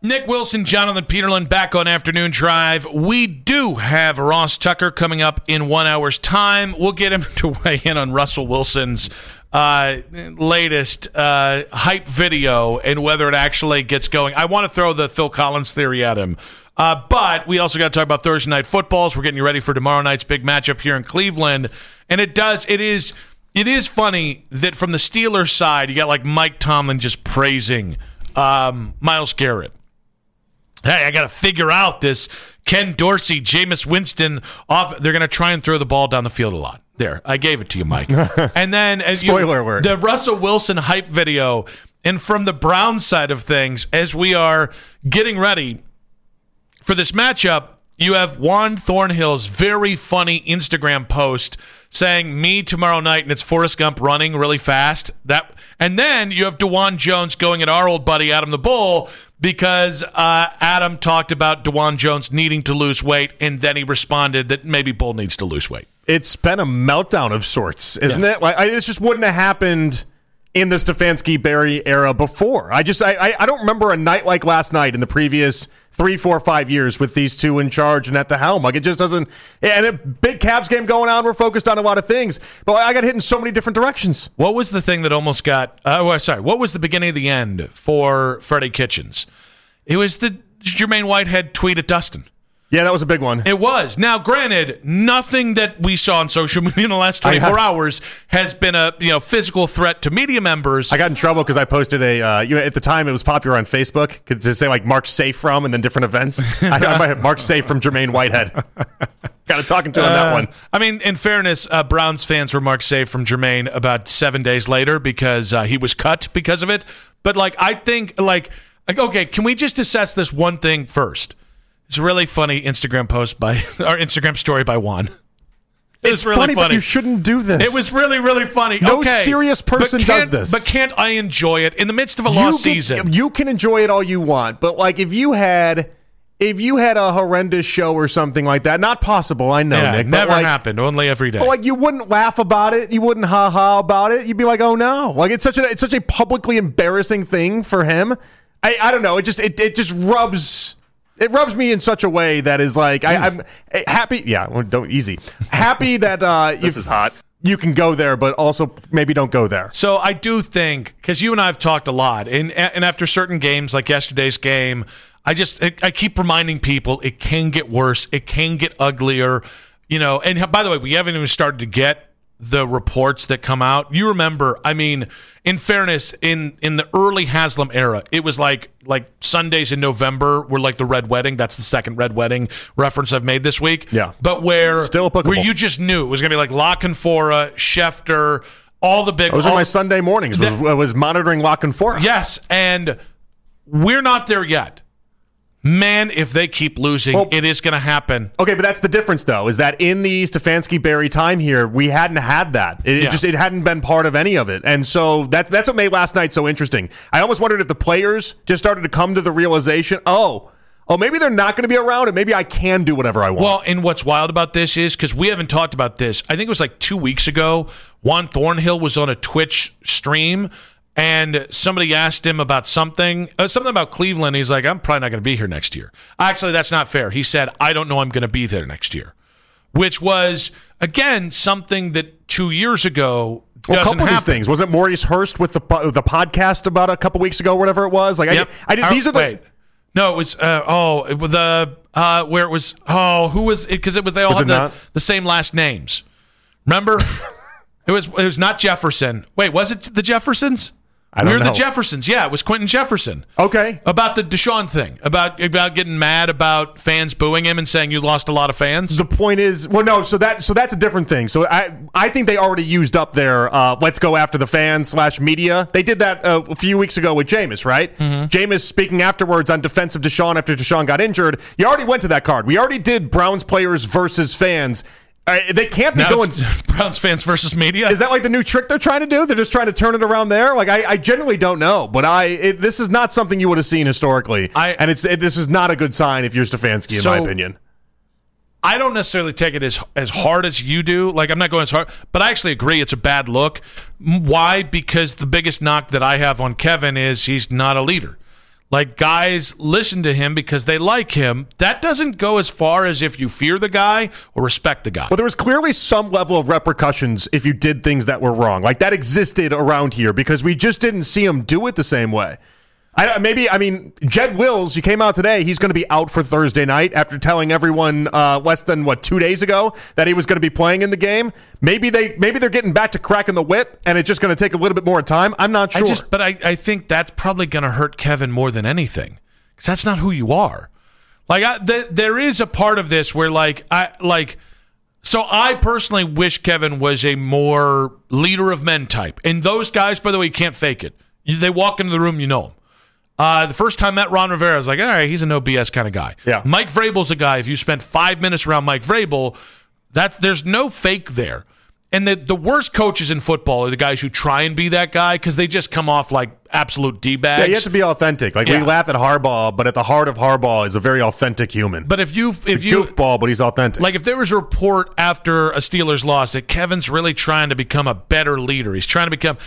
Nick Wilson, Jonathan Peterlin back on Afternoon Drive. We do have Ross Tucker coming up in 1 hour's time. We'll get him to weigh in on Russell Wilson's latest hype video and whether it actually gets going. I want to throw the Phil Collins theory at him. But we also got to talk about Thursday Night Football. So we're getting you ready for tomorrow night's big matchup here in Cleveland. And it is funny that from the Steelers side, you got like Mike Tomlin just praising Myles Garrett. Hey, I got to figure out this Ken Dorsey, Jameis Winston off. They're going to try and throw the ball down the field a lot. There, I gave it to you, Mike. And then spoiler alert. The Russell Wilson hype video. And from the Browns side of things, as we are getting ready for this matchup, you have Juan Thornhill's very funny Instagram post saying, me tomorrow night, and it's Forrest Gump running really fast. And then you have DeJuan Jones going at our old buddy Adam the Bull because Adam talked about DeJuan Jones needing to lose weight, and then he responded that maybe Bull needs to lose weight. It's been a meltdown of sorts, isn't it? Like, this just wouldn't have happened in the Stefanski-Barry era before. I don't remember a night like last night in the previous 3, 4, 5 years with these two in charge and at the helm. Like, it just doesn't. And a big Cavs game going on. We're focused on a lot of things, but I got hit in so many different directions. What was the thing that almost got? What was the beginning of the end for Freddie Kitchens? It was the Jermaine Whitehead tweet at Dustin. Yeah, that was a big one. It was. Now, granted, nothing that we saw on social media in the last 24 hours has been a physical threat to media members. I got in trouble because I posted at the time it was popular on Facebook to say like Mark safe from and then different events. I Mark safe from Jermaine Whitehead. Got to talking to him on that one. I mean, in fairness, Browns fans were marked safe from Jermaine about 7 days later because he was cut because of it. But I think okay, can we just assess this one thing first? It's a really funny Instagram post our Instagram story by Juan. It's really funny, but you shouldn't do this. It was really, really funny. No serious person does this. But can't I enjoy it in the midst of a lost season? You can enjoy it all you want, but if you had a horrendous show or something like that, not possible, I know, Nick. Never happened, only every day. But you wouldn't laugh about it, you wouldn't ha-ha about it, you'd be like, oh no. It's such a publicly embarrassing thing for him. I don't know, it just rubs... It rubs me in such a way that is I'm happy. Yeah, happy that this is hot. You can go there, but also maybe don't go there. So I do think, because you and I have talked a lot, and after certain games like yesterday's game, I keep reminding people it can get worse, it can get uglier, And by the way, we haven't even started to get the reports that come out. You remember, I mean, in fairness, in the early Haslam era, it was like Sundays in November were like the Red Wedding. That's the second Red Wedding reference I've made this week. Yeah. But where you just knew it was going to be like La Canfora, Schefter, all the big... Those are my Sunday mornings. I was monitoring La Canfora. Yes, and we're not there yet. Man, if they keep losing, it is going to happen. Okay, but that's the difference, though, is that in the Stefanski-Barry time here, we hadn't had that. It hadn't been part of any of it. And so that's what made last night so interesting. I almost wondered if the players just started to come to the realization, maybe they're not going to be around, and maybe I can do whatever I want. Well, and what's wild about this is, because we haven't talked about this, I think it was like 2 weeks ago, Juan Thornhill was on a Twitch stream, and somebody asked him about something about Cleveland. He's like, I'm probably not going to be here next year. Actually, that's not fair. He said, I don't know I'm going to be there next year, which was, again, something that 2 years ago doesn't happen. A couple of these things. Was it Maurice Hurst with the podcast about a couple weeks ago, whatever it was? Yep. No, it was, where it was, who was it? Because they all had the same last names. Remember? It was not Jefferson. Wait, was it the Jeffersons? I don't know. The Jeffersons. Yeah, it was Quentin Jefferson. Okay. About the Deshaun thing. About getting mad about fans booing him and saying you lost a lot of fans. The point is, so that's a different thing. So I think they already used up their let's go after the fans / media. They did that a few weeks ago with Jameis, right? Mm-hmm. Jameis speaking afterwards on defense of Deshaun after Deshaun got injured. You already went to that card. We already did Browns players versus fans. They can't be going Browns fans versus media. Is that like the new trick they're trying to do? They're just trying to turn it around there. I genuinely don't know, but this is not something you would have seen historically, and this is not a good sign if you're Stefanski, in my opinion. I don't necessarily take it as hard as you do. I'm not going as hard, but I actually agree it's a bad look. Why? Because the biggest knock that I have on Kevin is he's not a leader. Like, guys listen to him because they like him. That doesn't go as far as if you fear the guy or respect the guy. Well, there was clearly some level of repercussions if you did things that were wrong. Like, that existed around here because we just didn't see him do it the same way. Jed Wills, he came out today. He's going to be out for Thursday night after telling everyone less than 2 days ago that he was going to be playing in the game. Maybe they're getting back to cracking the whip, and it's just going to take a little bit more time. I'm not sure. I think that's probably going to hurt Kevin more than anything because that's not who you are. There is a part of this where So I personally wish Kevin was a more leader of men type, and those guys, by the way, you can't fake it. They walk into the room, you know them. The first time I met Ron Rivera, I was like, all right, he's a no BS kind of guy. Yeah. Mike Vrabel's a guy, if you spent 5 minutes around Mike Vrabel, there's no fake there. And the worst coaches in football are the guys who try and be that guy because they just come off like absolute D-bags. Yeah, you have to be authentic. We laugh at Harbaugh, but at the heart of Harbaugh is a very authentic human. But if you goofball, but he's authentic. Like if there was a report after a Steelers loss that Kevin's really trying to become a better leader, he's trying to become.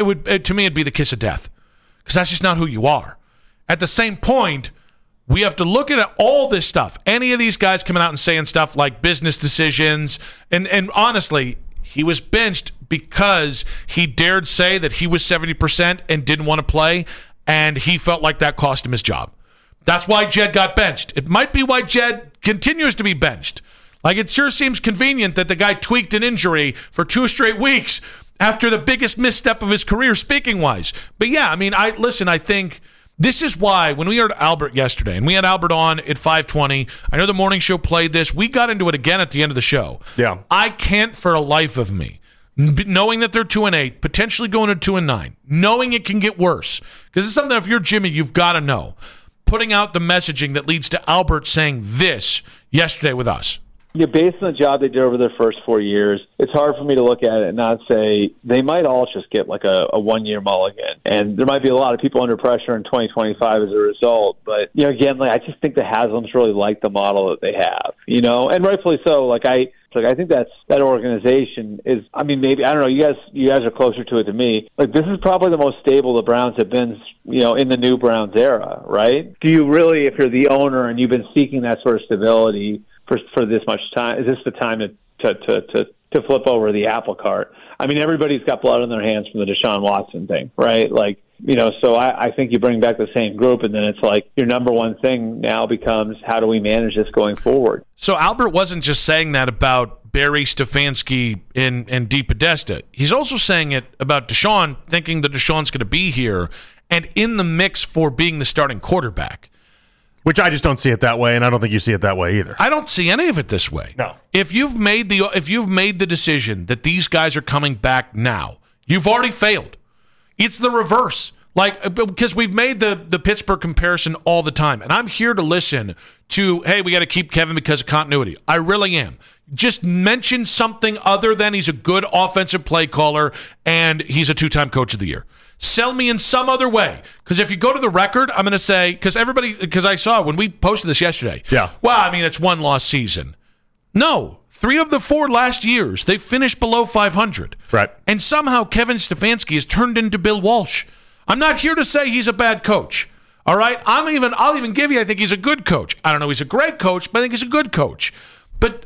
To me, it'd be the kiss of death because that's just not who you are. At the same point, we have to look at all this stuff. Any of these guys coming out and saying stuff like business decisions, and honestly, he was benched because he dared say that he was 70% and didn't want to play, and he felt like that cost him his job. That's why Jed got benched. It might be why Jed continues to be benched. Like, it sure seems convenient that the guy tweaked an injury for 2 straight weeks after the biggest misstep of his career, speaking-wise. But yeah, I think this is why when we heard Albert yesterday, and we had Albert on at 5:20, I know the morning show played this. We got into it again at the end of the show. Yeah. I can't for the life of me, knowing that they're 2-8, potentially going to 2-9, knowing it can get worse, because it's something, if you're Jimmy, you've got to know. Putting out the messaging that leads to Albert saying this yesterday with us. Based on the job they did over their first 4 years, it's hard for me to look at it and not say they might all just get like a 1-year mulligan. And there might be a lot of people under pressure in 2025 as a result. But, again, I just think the Haslams really like the model that they have, and rightfully so. I think that organization is, maybe, I don't know, you guys are closer to it than me. This is probably the most stable the Browns have been, in the new Browns era, right? Do you really, if you're the owner and you've been seeking that sort of stability for this much time, is this the time to flip over the apple cart? Everybody's got blood on their hands from the Deshaun Watson thing, right? So I think you bring back the same group, and then it's like your number one thing now becomes, how do we manage this going forward? So Albert wasn't just saying that about Barry, Stefanski, and DePodesta. He's also saying it about Deshaun, thinking that Deshaun's going to be here and in the mix for being the starting quarterback. Which I just don't see it that way, and I don't think you see it that way either. I don't see any of it this way. No. If you've made the decision that these guys are coming back now, you've already failed. It's the reverse. Because we've made the Pittsburgh comparison all the time, and I'm here to listen to, hey, we got to keep Kevin because of continuity. I really am. Just mention something other than he's a good offensive play caller and he's a 2-time coach of the year. Sell me in some other way. Because if you go to the record, I'm going to say, because I saw when we posted this yesterday. Yeah. Well, it's 1-loss season. No. 3 of the 4 last years, they finished below 500. Right. And somehow Kevin Stefanski has turned into Bill Walsh. I'm not here to say he's a bad coach. All right? I'll even give you, I think he's a good coach. I don't know he's a great coach, but I think he's a good coach. But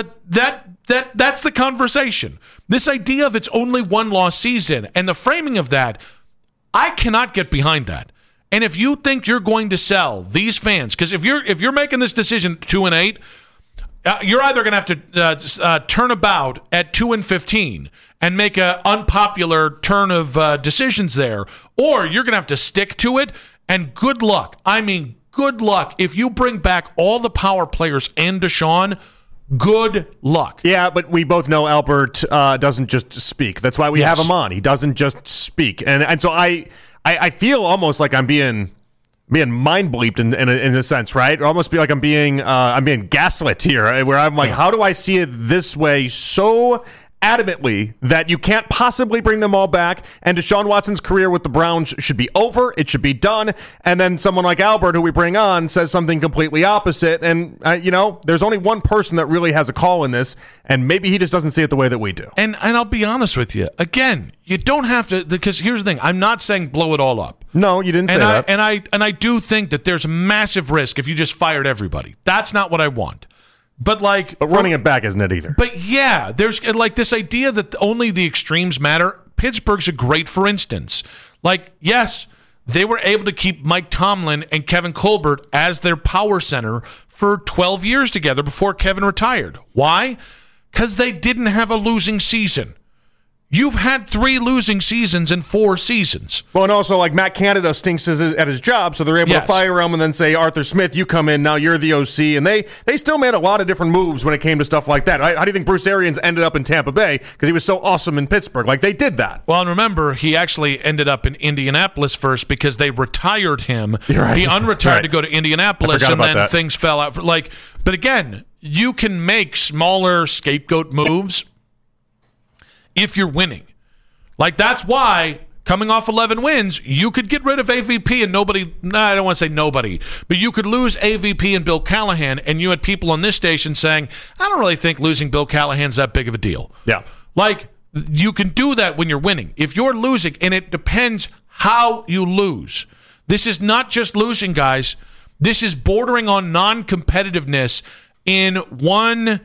that's the conversation. This idea of it's only 1-loss season and the framing of that, I cannot get behind that. And if you think you're going to sell these fans, because if you're making this decision 2-8, you're either going to have to turn about at 2-15 and make an unpopular turn of decisions there, or you're going to have to stick to it. And good luck. Good luck if you bring back all the power players and Deshaun. Good luck. Yeah, but we both know Albert doesn't just speak. That's why we have him on. He doesn't just speak, and so I feel almost like I'm being mind bleeped in a sense, right? Or almost be like I'm being gaslit here, where I'm like, how do I see it this way so adamantly that you can't possibly bring them all back, and Deshaun Watson's career with the Browns should be over. It should be done. And then someone like Albert, who we bring on, says something completely opposite. And, there's only one person that really has a call in this, and maybe he just doesn't see it the way that we do. And I'll be honest with you. Again, you don't have to, because here's the thing. I'm not saying blow it all up. No, you didn't say that. And I do think that there's a massive risk if you just fired everybody. That's not what I want. But running it back isn't it either. But yeah, there's this idea that only the extremes matter. Pittsburgh's a great for instance. Yes, they were able to keep Mike Tomlin and Kevin Colbert as their power center for 12 years together before Kevin retired. Why? Because they didn't have a losing season. You've had 3 losing seasons in 4 seasons. Well, and also, Matt Canada stinks at his job, so they're able to fire him and then say, Arthur Smith, you come in, now you're the OC. And they still made a lot of different moves when it came to stuff like that. How do you think Bruce Arians ended up in Tampa Bay? Because he was so awesome in Pittsburgh. They did that. Well, and remember, he actually ended up in Indianapolis first because they retired him. Right. He unretired to go to Indianapolis, and then things fell out. But again, you can make smaller scapegoat moves if you're winning. That's why, coming off 11 wins, you could get rid of AVP and I don't want to say nobody, but you could lose AVP and Bill Callahan, and you had people on this station saying, I don't really think losing Bill Callahan's that big of a deal. Yeah. You can do that when you're winning. If you're losing, and it depends how you lose. This is not just losing, guys. This is bordering on non-competitiveness in 1,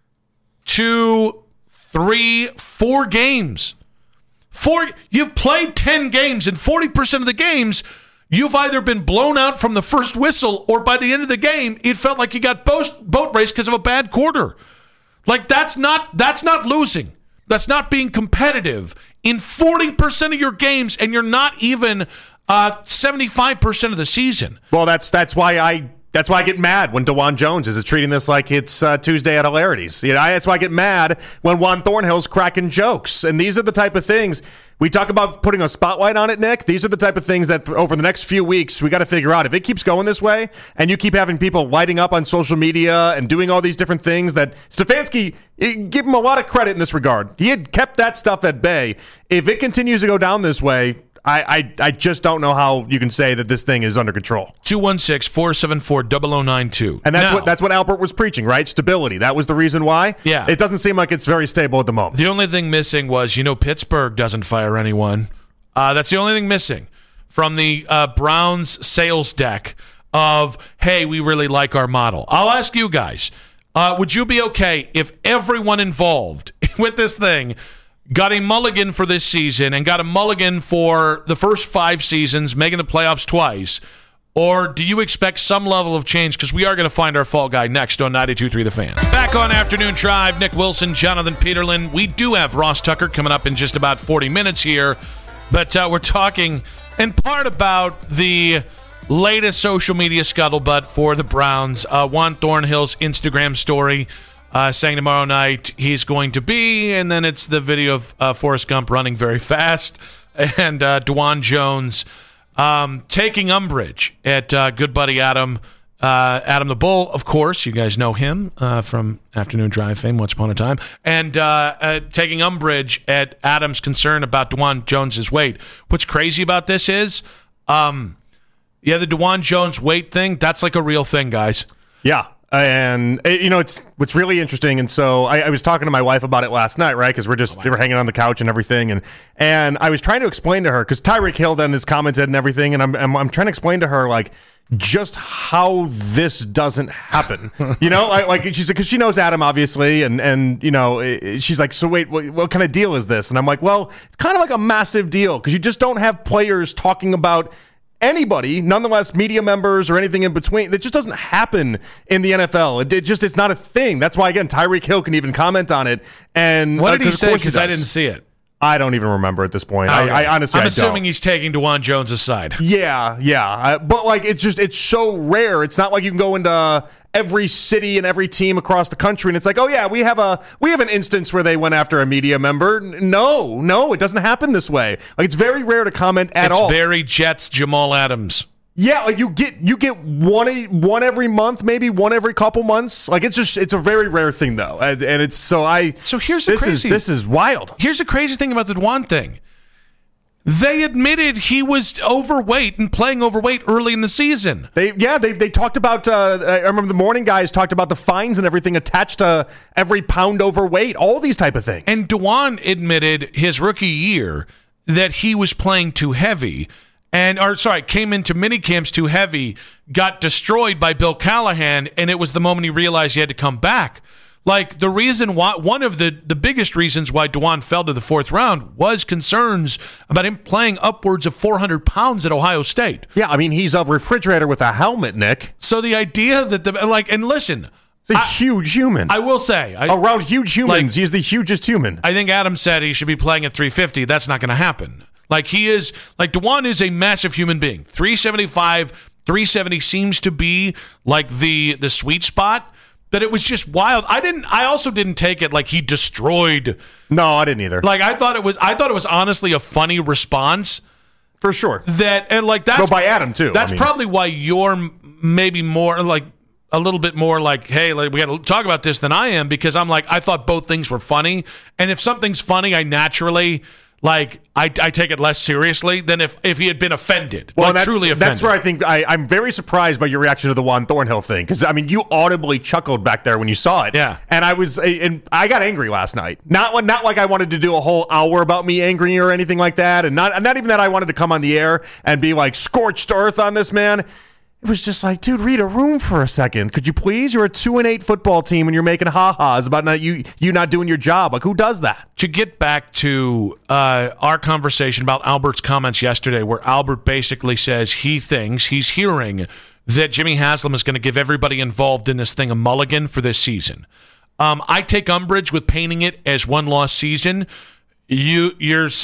2, 3, 4 games. You've played 10 games, and 40% of the games, you've either been blown out from the first whistle, or by the end of the game, it felt like you got boat raced because of a bad quarter. That's not losing. That's not being competitive in 40% of your games, and you're not even 75% of the season. Well, that's why I get mad when DeJuan Jones is treating this like it's Tuesday at Hilarities. That's why I get mad when Juan Thornhill's cracking jokes. And these are the type of things we talk about putting a spotlight on it, Nick. These are the type of things that over the next few weeks we got to figure out. If it keeps going this way, and you keep having people lighting up on social media and doing all these different things, that Stefanski, give him a lot of credit in this regard. He had kept that stuff at bay. If it continues to go down this way, I just don't know how you can say that this thing is under control. 216-474-0092. And that's what Albert was preaching, right? Stability. That was the reason why. Yeah. It doesn't seem like it's very stable at the moment. The only thing missing was, Pittsburgh doesn't fire anyone. That's the only thing missing from the Browns sales deck of, hey, we really like our model. I'll ask you guys, would you be okay if everyone involved with this thing got a mulligan for this season and got a mulligan for the first 5 seasons, making the playoffs twice? Or do you expect some level of change? Because we are going to find our fall guy next on 92.3 The Fan. Back on Afternoon Drive, Nick Wilson, Jonathan Peterlin. We do have Ross Tucker coming up in just about 40 minutes here. But we're talking in part about the latest social media scuttlebutt for the Browns. Juan Thornhill's Instagram story saying tomorrow night he's going to be, and then it's the video of Forrest Gump running very fast, and DeJuan Jones taking umbrage at good buddy Adam the Bull, of course. You guys know him from Afternoon Drive fame, once upon a time, and taking umbrage at Adam's concern about DeJuan Jones' weight. What's crazy about this is, the DeJuan Jones weight thing, that's like a real thing, guys. Yeah. And it's what's really interesting, and so I was talking to my wife about it last night, right? Because they were hanging on the couch and everything, and I was trying to explain to her, because Tyreek Hill then has commented and everything, and I'm trying to explain to her just how this doesn't happen, she's because she knows Adam obviously, and she's like, so wait, what kind of deal is this? And I'm like, well, it's kind of like a massive deal, because you just don't have players talking about anybody, nonetheless media members or anything in between. That just doesn't happen in the NFL. It's not a thing. That's why, again, Tyreek Hill can even comment on it. And what did he say? Because I didn't see it. I don't even remember at this point. I honestly, I'm assuming he's taking DeJuan Jones' side. Yeah. But it's so rare. It's not like you can go into every city and every team across the country and it's like, oh yeah, we have an instance where they went after a media member. No, it doesn't happen this way. It's very rare to comment at all. It's very Jets Jamal Adams. Yeah, like you get one every month, maybe one every couple months. Like it's a very rare thing though, and it's so here's the crazy. This is wild. Here's the crazy thing about the Dwan thing. They admitted he was overweight and playing overweight early in the season. They talked about. I remember the morning guys talked about the fines and everything attached to every pound overweight, all these type of things. And Dwan admitted his rookie year that he was playing too heavy. Came into mini camps too heavy, got destroyed by Bill Callahan, and it was the moment he realized he had to come back. Like, the reason why, one of the biggest reasons why Dwan fell to the fourth round was concerns about him playing upwards of 400 pounds at Ohio State. Yeah, I mean, he's a refrigerator with a helmet, Nick. So the idea that and listen, it's a huge human. I will say, around huge humans, he's the hugest human. I think Adam said he should be playing at 350. That's not going to happen. Dwan is a massive human being. 375, 370 seems to be like the sweet spot. But it was just wild. I also didn't take it like he destroyed. No, I didn't either. Like I thought it was honestly a funny response. For sure. That's go by Adam too. That's probably why you're maybe more like a little bit more like, hey, like, we got to talk about this than I am, because I'm like, I thought both things were funny, and if something's funny, I naturally I take it less seriously than if he had been offended. Well, truly offended. That's where I think I'm very surprised by your reaction to the Juan Thornhill thing, because I mean, you audibly chuckled back there when you saw it. Yeah, and I got angry last night. Not like I wanted to do a whole hour about me angry or anything like that, and not even that I wanted to come on the air and be like scorched earth on this man. It was just like, dude, read a room for a second. Could you please? You're a 2-8 football team and you're making ha-has about you not doing your job. Like, who does that? To get back to our conversation about Albert's comments yesterday, where Albert basically says he's hearing that Jimmy Haslam is going to give everybody involved in this thing a mulligan for this season. I take umbrage with painting it as one-loss season. You're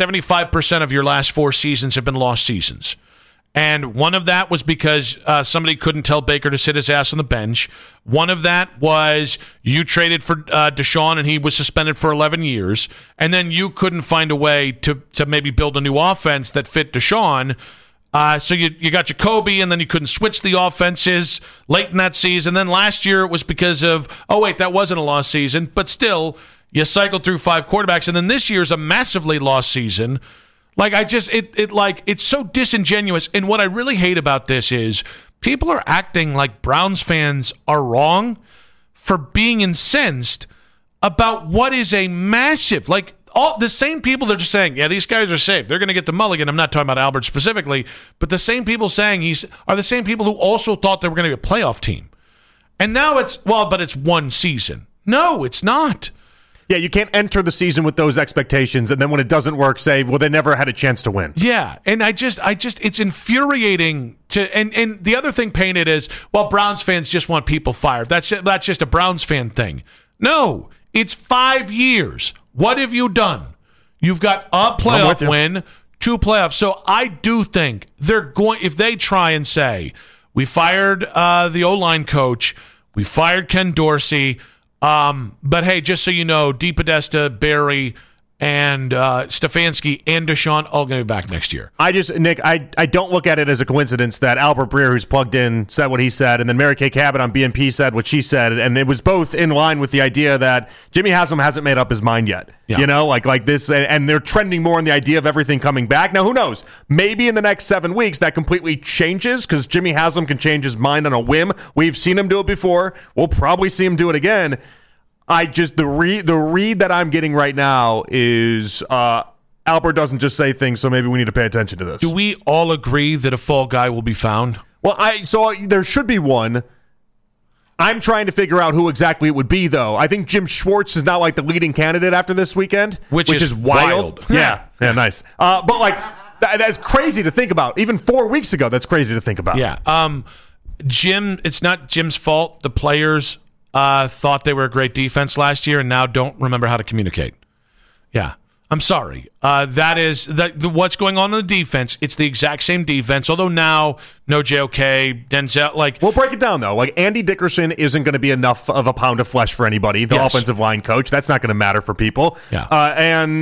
75% of your last 4 seasons have been lost seasons. And one of that was because somebody couldn't tell Baker to sit his ass on the bench. One of that was you traded for Deshaun and he was suspended for 11 years. And then you couldn't find a way to maybe build a new offense that fit Deshaun. So you got Jacoby, and then you couldn't switch the offenses late in that season. Then last year it was because of, that wasn't a lost season. But still, you cycled through 5 quarterbacks. And then this year's a massively lost season. Like, it's so disingenuous. And what I really hate about this is people are acting like Browns fans are wrong for being incensed about what is a massive, all the same people that are just saying, yeah, these guys are safe, they're going to get the mulligan. I'm not talking about Albert specifically, but the same people saying are the same people who also thought they were going to be a playoff team. And now but it's one season. No, it's not. Yeah, you can't enter the season with those expectations, and then when it doesn't work, say, well, they never had a chance to win. Yeah, and I just, it's infuriating to, and the other thing painted is, well, Browns fans just want people fired. That's just a Browns fan thing. No, it's 5 years. What have you done? You've got a playoff win, 2 playoffs. So I do think they're going, if they try and say, we fired the O-line coach, we fired Ken Dorsey, but hey, just so you know, DePodesta, Barry, and Stefanski and Deshaun all going to be back next year. Nick, I don't look at it as a coincidence that Albert Breer, who's plugged in, said what he said, and then Mary Kay Cabot on BNP said what she said, and it was both in line with the idea that Jimmy Haslam hasn't made up his mind yet. Yeah. You know, like this, and they're trending more on the idea of everything coming back. Now, who knows? Maybe in the next 7 weeks that completely changes, because Jimmy Haslam can change his mind on a whim. We've seen him do it before. We'll probably see him do it again. The read that I'm getting right now is Albert doesn't just say things, so maybe we need to pay attention to this. Do we all agree that a fall guy will be found? Well, so there should be one. I'm trying to figure out who exactly it would be, though. I think Jim Schwartz is not like the leading candidate after this weekend, which is wild. Yeah, nice. But that's crazy to think about. Even 4 weeks ago, that's crazy to think about. Yeah. Jim, it's not Jim's fault. The players thought they were a great defense last year and now don't remember how to communicate. Yeah. I'm sorry. What's going on in the defense. It's the exact same defense, although now no JOK, Denzel. We'll break it down, though. Andy Dickerson isn't going to be enough of a pound of flesh for anybody, the offensive line coach. That's not going to matter for people. Yeah. And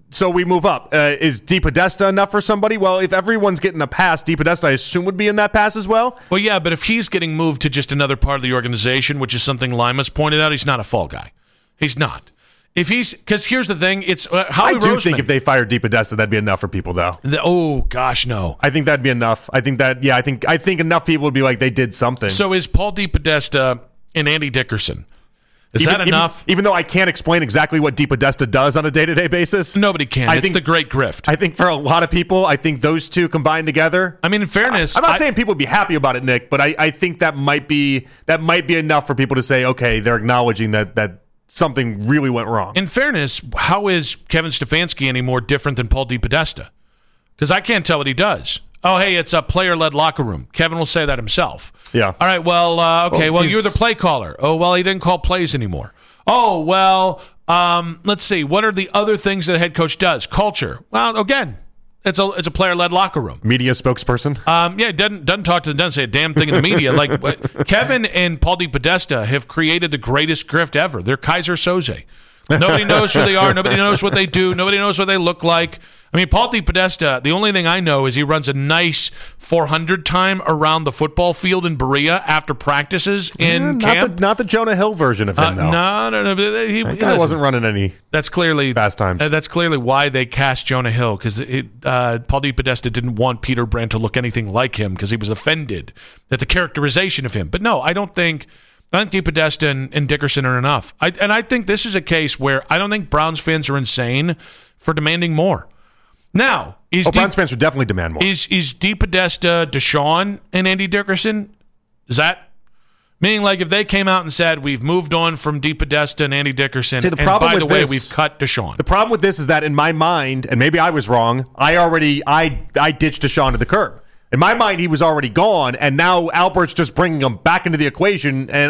So we move up. Is DePodesta enough for somebody? Well, if everyone's getting a pass, DePodesta, I assume, would be in that pass as well. Well, yeah, but if he's getting moved to just another part of the organization, which is something Limas pointed out, he's not a fall guy. He's not. Because here's the thing, it's Howie Roseman. I do think if they fired DePodesta, that'd be enough for people, though. Oh gosh, no. I think that'd be enough. I think enough people would be like they did something. So is Paul DePodesta and Andy Dickerson? Is that enough? Even though I can't explain exactly what DePodesta does on a day-to-day basis. Nobody can. It's the great grift. I think for a lot of people, I think those two combined together. I mean, in fairness, I'm not saying people would be happy about it, Nick, but I think that might be enough for people to say, okay, they're acknowledging that something really went wrong. In fairness, how is Kevin Stefanski any more different than Paul DePodesta? Because I can't tell what he does. Oh, hey, it's a player-led locker room. Kevin will say that himself. Yeah. All right, well, you're the play caller. Oh, well, he didn't call plays anymore. Oh, well, let's see. What are the other things that a head coach does? Culture. Well, again, it's a player-led locker room. Media spokesperson. Yeah, doesn't talk to them, doesn't say a damn thing in the media. Like Kevin and Paul DePodesta have created the greatest grift ever. They're Kaiser Soze. Nobody knows who they are. Nobody knows what they do. Nobody knows what they look like. I mean, Paul DePodesta, the only thing I know is he runs a nice 400 time around the football field in Berea after practices in camp. Not the Jonah Hill version of him, though. No. He wasn't running any fast times. That's clearly why they cast Jonah Hill, because Paul DePodesta didn't want Peter Brand to look anything like him because he was offended at the characterization of him. But no, I think DePodesta and Dickerson are enough. I think this is a case where I don't think Browns fans are insane for demanding more. Now, Browns fans would definitely demand more. Is DePodesta, Deshaun, and Andy Dickerson? Is that meaning like if they came out and said we've moved on from DePodesta and Andy Dickerson, and by the way, we've cut Deshaun? The problem with this is that in my mind, and maybe I was wrong, I ditched Deshaun to the curb. In my mind, he was already gone, and now Albert's just bringing him back into the equation, and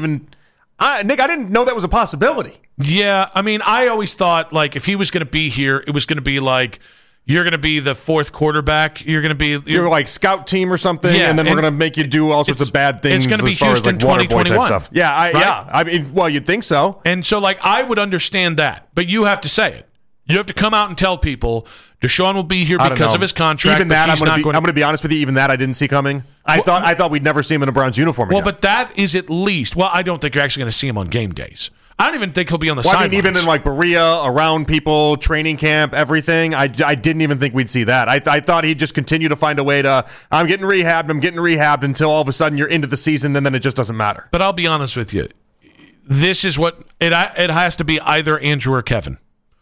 Nick, I didn't know that was a possibility. Yeah, I mean, I always thought, like, if he was going to be here, it was going to be like, you're going to be the fourth quarterback. You're going to be you're like scout team or something, and then we're going to make you do all sorts of bad things. It's going to be as far Houston as, like, 2021 stuff. Yeah, right? I mean, well, you'd think so. And so, like, I would understand that, but you have to say it. You have to come out and tell people Deshaun will be here because of his contract. Even that, I'm going to be honest with you. Even that, I didn't see coming. I thought we'd never see him in a Browns uniform again. Well, but that is at least. Well, I don't think you're actually going to see him on game days. I don't even think he'll be on the sidelines. I mean, even in like Berea, around people, training camp, everything, I didn't even think we'd see that. I thought he'd just continue to find a way to, I'm getting rehabbed until all of a sudden you're into the season and then it just doesn't matter. But I'll be honest with you. This is what, it has to be either Andrew or Kevin.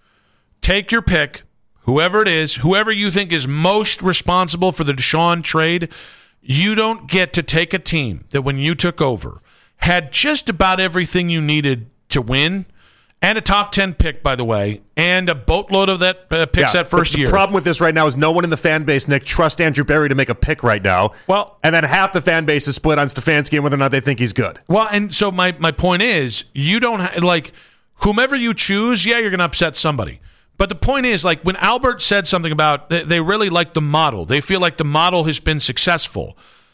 Take your pick, whoever it is, whoever you think is most responsible for the Deshaun trade. You don't get to take a team that when you took over had just about everything you needed to win, and a top 10 pick, by the way, and a boatload of that picks that first year. The problem with this right now is no one in the fan base, Nick, trusts Andrew Berry to make a pick right now. Well, and then half the fan base is split on Stefanski and whether or not they think he's good. Well, and so my point is, you don't like whomever you choose. Yeah, you're going to upset somebody. But the point is, like, when Albert said something about they really like the model, they feel like the model has been successful.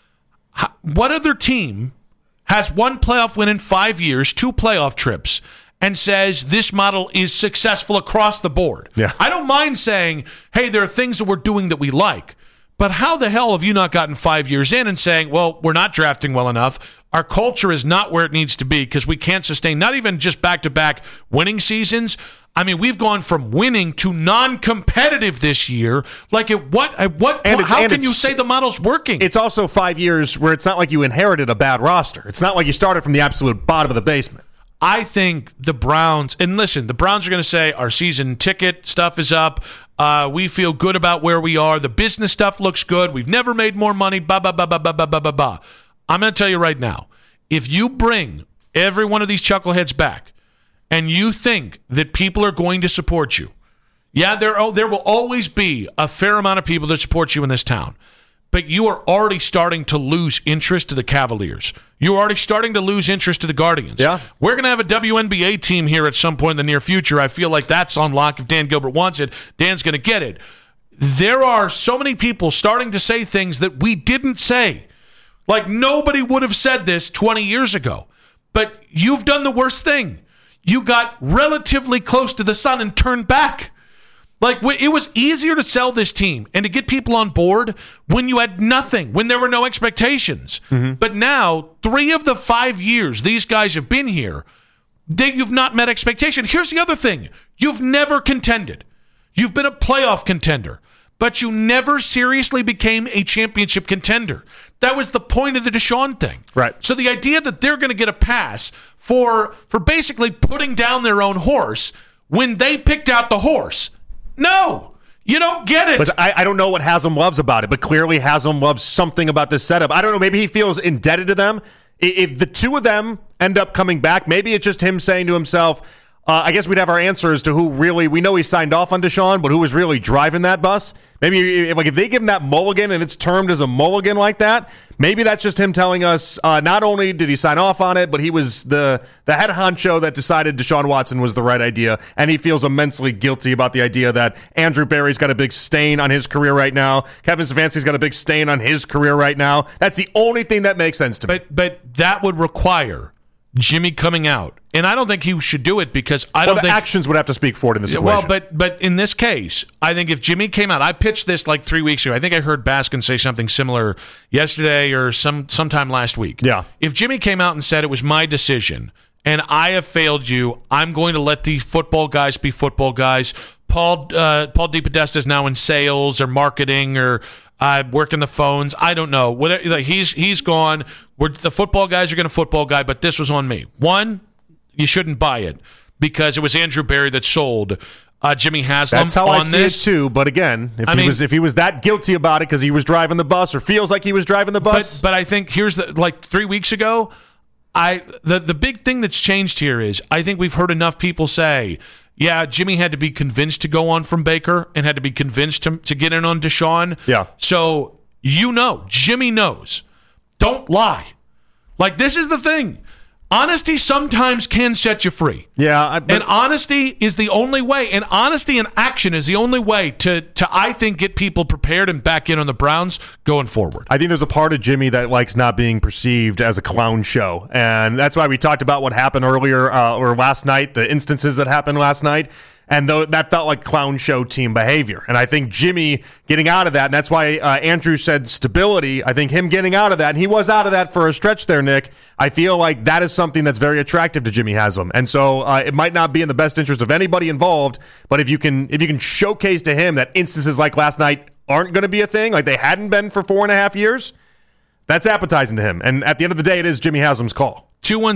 What other team has one playoff win in 5 years, 2 playoff trips, and says this model is successful across the board? Yeah. I don't mind saying, hey, there are things that we're doing that we like. But how the hell have you not gotten 5 years in and saying, well, we're not drafting well enough. Our culture is not where it needs to be because we can't sustain not even just back-to-back winning seasons. I mean, we've gone from winning to non-competitive this year. Like, how can you say the model's working? It's also 5 years where it's not like you inherited a bad roster. It's not like you started from the absolute bottom of the basement. I think the Browns, and listen, the Browns are going to say our season ticket stuff is up. We feel good about where we are. The business stuff looks good. We've never made more money. Ba ba ba ba ba ba ba ba ba. I'm going to tell you right now, if you bring every one of these chuckleheads back, and you think that people are going to support you, yeah, there will always be a fair amount of people that support you in this town. But you are already starting to lose interest to the Cavaliers. You're already starting to lose interest to the Guardians. Yeah. We're going to have a WNBA team here at some point in the near future. I feel like that's on lock. If Dan Gilbert wants it, Dan's going to get it. There are so many people starting to say things that we didn't say. Like, nobody would have said this 20 years ago. But you've done the worst thing. You got relatively close to the sun and turned back. Like, it was easier to sell this team and to get people on board when you had nothing, when there were no expectations. But now, 3 of the 5 years these guys have been here, you've not met expectation. Here's the other thing. You've never contended. You've been a playoff contender, but you never seriously became a championship contender. That was the point of the Deshaun thing. Right. So the idea that they're going to get a pass for basically putting down their own horse when they picked out the horse, no, you don't get it. But I don't know what Haslam loves about it, but clearly Haslam loves something about this setup. I don't know. Maybe he feels indebted to them. If the two of them end up coming back, maybe it's just him saying to himself, I guess we'd have our answers to who really, we know he signed off on Deshaun, but who was really driving that bus. Maybe if they give him that mulligan and it's termed as a mulligan like that, maybe that's just him telling us not only did he sign off on it, but he was the head honcho that decided Deshaun Watson was the right idea, and he feels immensely guilty about the idea that Andrew Berry's got a big stain on his career right now. Kevin Stefanski's got a big stain on his career right now. That's the only thing that makes sense to me. But that would require Jimmy coming out. And I don't think he should do it because I don't think actions would have to speak for it in this equation. Well, but in this case, I think if Jimmy came out, I pitched this like 3 weeks ago. I think I heard Baskin say something similar yesterday or sometime last week. Yeah. If Jimmy came out and said it was my decision and I have failed you, I'm going to let the football guys be football guys. Paul DePodesta is now in sales or marketing or working the phones. I don't know. Whatever, he's gone. The football guys are going to football guy, but this was on me. One, you shouldn't buy it because it was Andrew Berry that sold Jimmy Haslam. That's how on I see it too. But again, if he was that guilty about it because he was driving the bus or feels like he was driving the bus. But I think here's 3 weeks ago, the big thing that's changed here is I think we've heard enough people say, yeah, Jimmy had to be convinced to go on from Baker and had to be convinced to get in on Deshaun. Yeah. So Jimmy knows. Don't lie. Like, this is the thing. Honesty sometimes can set you free. Yeah. And honesty is the only way. And honesty and action is the only way to I think, get people prepared and back in on the Browns going forward. I think there's a part of Jimmy that likes not being perceived as a clown show. And that's why we talked about what happened earlier or last night, the instances that happened last night. And that felt like clown show team behavior. And I think Jimmy getting out of that, and that's why Andrew said stability, I think him getting out of that, and he was out of that for a stretch there, Nick, I feel like that is something that's very attractive to Jimmy Haslam. And so it might not be in the best interest of anybody involved, but if you can showcase to him that instances like last night aren't going to be a thing, like they hadn't been for 4.5 years, that's appetizing to him. And at the end of the day, it is Jimmy Haslam's call.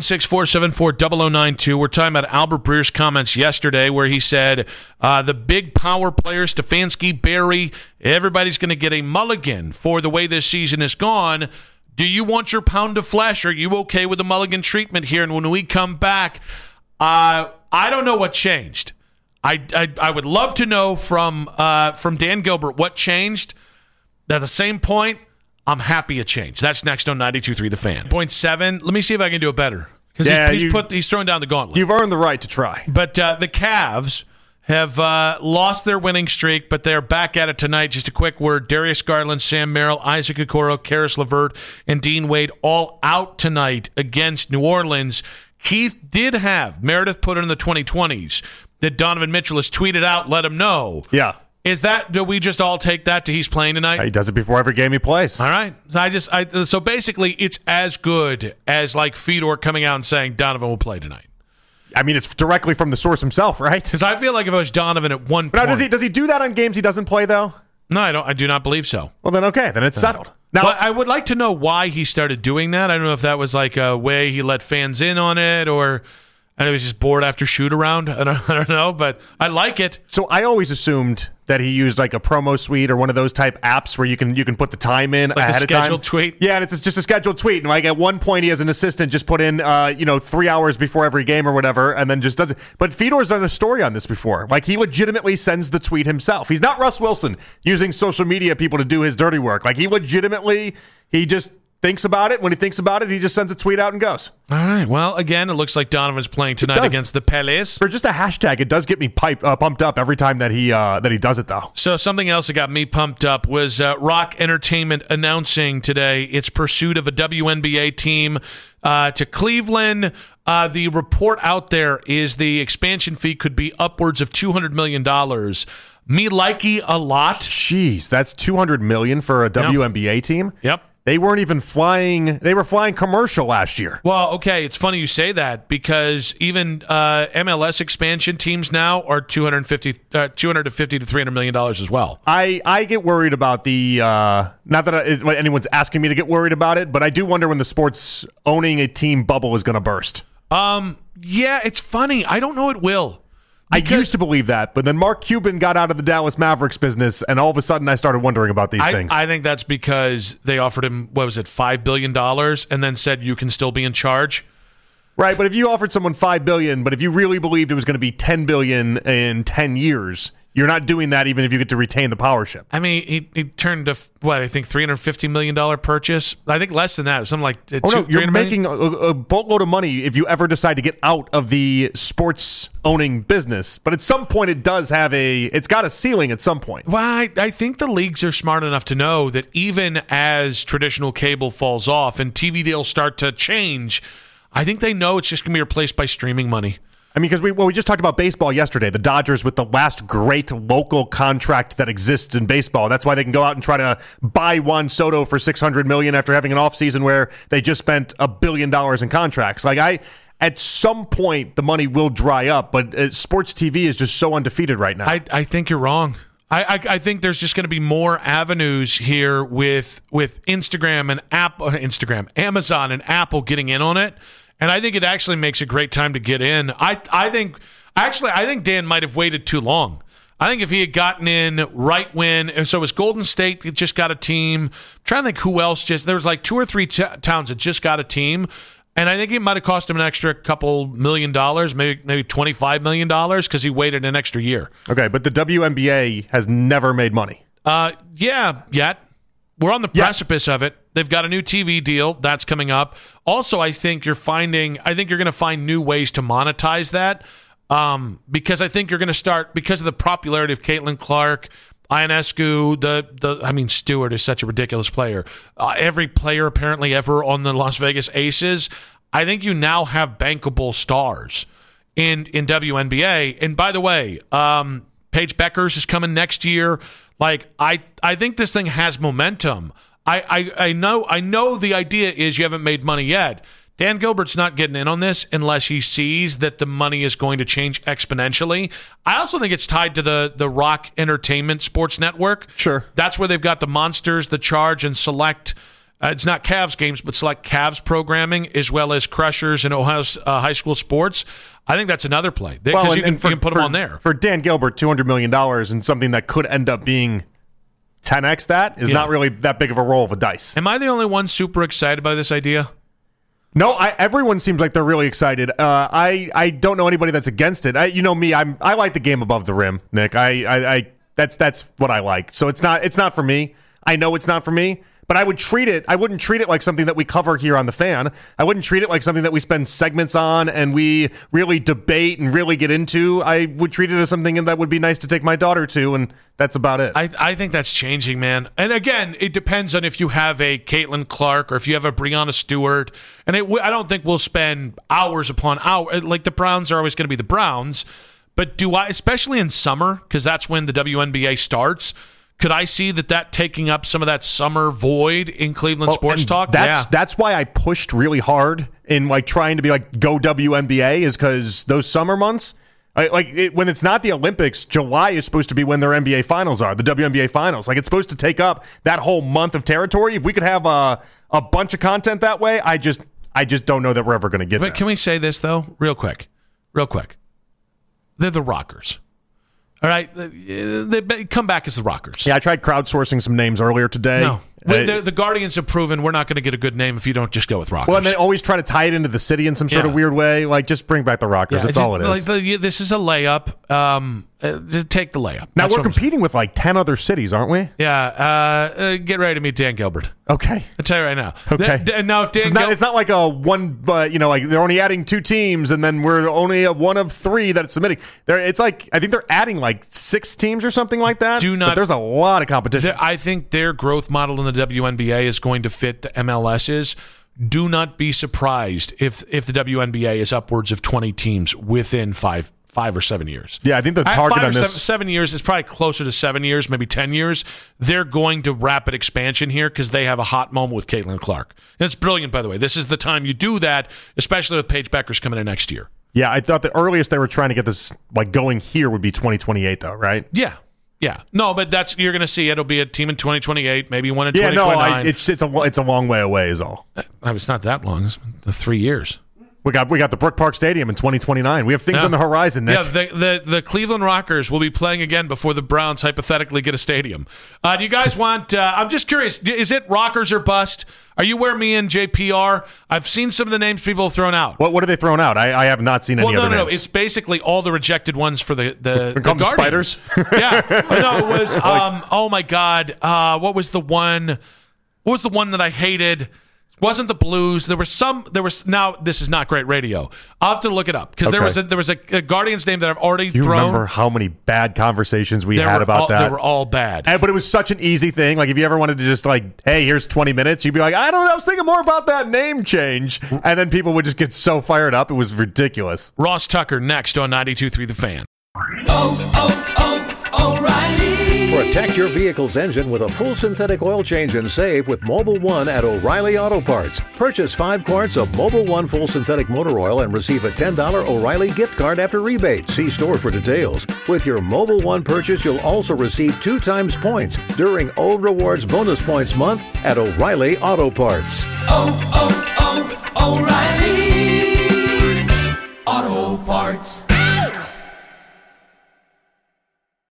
216-474-0092. We're talking about Albert Breer's comments yesterday where he said the big power players, Stefanski, Berry, everybody's going to get a mulligan for the way this season is gone. Do you want your pound of flesh? Are you okay with the mulligan treatment here? And when we come back, I don't know what changed. I would love to know from Dan Gilbert what changed. At the same point, I'm happy it changed. That's next on 92.3 The Fan. 0.7. Let me see if I can do it better. Because he's throwing down the gauntlet. You've earned the right to try. But the Cavs have lost their winning streak, but they're back at it tonight. Just a quick word. Darius Garland, Sam Merrill, Isaac Okoro, Karis LeVert, and Dean Wade all out tonight against New Orleans. Keith did have, Meredith put it in the 2020s, that Donovan Mitchell has tweeted out, let him know. Yeah. Do we just all take that to he's playing tonight? He does it before every game he plays. All right. So basically, it's as good as like Fedor coming out and saying Donovan will play tonight. I mean, it's directly from the source himself, right? Because I feel like if it was Donovan at one point. Now, does he do that on games he doesn't play, though? No, I do not believe so. Well, then okay. Then it's settled. Now, but I would like to know why he started doing that. I don't know if that was like a way he let fans in on it or... And he was just bored after shoot around. I don't know, but I like it. So I always assumed that he used like a promo suite or one of those type apps where you can put the time in like ahead of time. A scheduled tweet. Yeah, and it's just a scheduled tweet. And like at one point, he has an assistant just put in 3 hours before every game or whatever, and then just does it. But Fedor's done a story on this before. Like he legitimately sends the tweet himself. He's not Russ Wilson using social media people to do his dirty work. Like he just thinks about it. When he thinks about it, he just sends a tweet out and goes. All right. Well, again, it looks like Donovan's playing tonight against the Pelés. For just a hashtag, it does get me pumped up every time that he does it, though. So something else that got me pumped up was Rock Entertainment announcing today its pursuit of a WNBA team to Cleveland. The report out there is the expansion fee could be upwards of $200 million. Me likey a lot. Jeez, that's $200 million for a WNBA team? Yep. They weren't even flying. They were flying commercial last year. Well, okay, it's funny you say that because even MLS expansion teams now are $250 to $300 million as well. I get worried about the not that anyone's asking me to get worried about it, but I do wonder when the sports owning a team bubble is going to burst. Yeah, it's funny. I don't know it will. I used to believe that, but then Mark Cuban got out of the Dallas Mavericks business, and all of a sudden I started wondering about these things. I think that's because they offered him, what was it, $5 billion, and then said you can still be in charge. Right, but if you offered someone $5 billion, but if you really believed it was going to be $10 billion in 10 years, you're not doing that even if you get to retain the powership. I mean, he turned to, what, I think $350 million purchase? I think less than that. Something like you're making a boatload of money if you ever decide to get out of the sports owning business. But at some point, it does have it's got a ceiling at some point. Well, I think the leagues are smart enough to know that even as traditional cable falls off and TV deals start to change, I think they know it's just going to be replaced by streaming money. I mean, because we just talked about baseball yesterday. The Dodgers with the last great local contract that exists in baseball. That's why they can go out and try to buy Juan Soto for $600 million after having an offseason where they just spent $1 billion in contracts. At some point, the money will dry up, but sports TV is just so undefeated right now. I think you're wrong. I think there's just going to be more avenues here with Amazon and Apple getting in on it. And I think it actually makes a great time to get in. I think Dan might have waited too long. I think if he had gotten in right when, so it was Golden State that just got a team. I'm trying to think who else there was like 2 or 3 towns that just got a team. And I think it might have cost him an extra couple $1 million, maybe $25 million because he waited an extra year. Okay, but the WNBA has never made money. Yet. We're on the precipice of it. They've got a new TV deal that's coming up. Also, I think you're going to find new ways to monetize that because I think you're going to start, because of the popularity of Caitlin Clark, Ionescu, Stewart is such a ridiculous player. Every player apparently ever on the Las Vegas Aces. I think you now have bankable stars in WNBA. And by the way, Paige Beckers is coming next year. I think this thing has momentum. I know the idea is you haven't made money yet. Dan Gilbert's not getting in on this unless he sees that the money is going to change exponentially. I also think it's tied to the Rock Entertainment Sports Network. Sure. That's where they've got the Monsters, the Charge, and Select. It's not Cavs games, but Select Cavs programming, as well as Crushers and Ohio high school sports. I think that's another play. Because you can put them on there. For Dan Gilbert, $200 million and something that could end up being 10x that is not really that big of a roll of a dice. Am I the only one super excited by this idea? No, everyone seems like they're really excited. I don't know anybody that's against it. You know me, I like the game above the rim, Nick. That's what I like. So it's not for me. I know it's not for me. But I wouldn't treat it like something that we cover here on The Fan. I wouldn't treat it like something that we spend segments on and we really debate and really get into. I would treat it as something that would be nice to take my daughter to, and that's about it. I think that's changing, man. And again, it depends on if you have a Caitlin Clark or if you have a Breanna Stewart. And I don't think we'll spend hours upon hours. Like the Browns are always going to be the Browns. But especially in summer, because that's when the WNBA starts, could I see that taking up some of that summer void in Cleveland sports talk? That's why I pushed really hard in trying to be go WNBA, is because those summer months, when it's not the Olympics, July is supposed to be when their NBA finals are, the WNBA finals. It's supposed to take up that whole month of territory. If we could have a bunch of content that way, I just don't know that we're ever going to get there. Can we say this though, real quick? They're the Rockers. All right, they come back as the Rockers. Yeah, I tried crowdsourcing some names earlier today. No, the Guardians have proven we're not going to get a good name if you don't just go with Rockers. Well, and they always try to tie it into the city in some sort of weird way. Just bring back the Rockers. That's all it is. This is a layup. Just take the layup. Now we're competing with 10 other cities, aren't we? Yeah. Get ready to meet Dan Gilbert. Okay. I'll tell you right now. Okay. Now, if it's not like a one, they're only adding 2 teams, and then we're only one of 3 that's submitting. It's I think they're adding 6 teams or something like that. But there's a lot of competition. I think their growth model in the WNBA is going to fit the MLS's. Do not be surprised if the WNBA is upwards of 20 teams within five 5 or 7 years. Yeah, I think the target on this 7 years is probably closer to 7 years, maybe 10 years. They're going to rapid expansion here because they have a hot moment with Caitlin Clark. And it's brilliant, by the way. This is the time you do that, especially with Paige Beckers coming in next year. Yeah, I thought the earliest they were trying to get this going here would be 2028, though, right? Yeah. No, but you're going to see it'll be a team in 2028, maybe one in 2029. No, it's a long way away is all. It's not that long. It's 3 years. We got the Brook Park Stadium in 2029. We have things on the horizon, Nick. Yeah, the Cleveland Rockers will be playing again before the Browns hypothetically get a stadium. Do you guys want I'm just curious, is it Rockers or bust? Are you where me and JP are? I've seen some of the names people have thrown out. What are they thrown out? I have not seen any other names. No. It's basically all the rejected ones for the Spiders? Yeah. No, it was oh my God. What was the one that I hated? Wasn't the Blues? There was now this is not great radio. I'll have to look it up because there was a Guardians name that I've already thrown. You remember how many bad conversations we had about that? They were all bad. But it was such an easy thing. Like if you ever wanted to just hey, here's 20 minutes, you'd be like, I don't know, I was thinking more about that name change. And then people would just get so fired up. It was ridiculous. Ross Tucker next on 92.3 The Fan. O'Reilly. Protect your vehicle's engine with a full synthetic oil change and save with Mobil 1 at O'Reilly Auto Parts. Purchase 5 quarts of Mobil 1 full synthetic motor oil and receive a $10 O'Reilly gift card after rebate. See store for details. With your Mobil 1 purchase, you'll also receive 2 times points during O Rewards Bonus Points Month at O'Reilly Auto Parts. O'Reilly Auto Parts.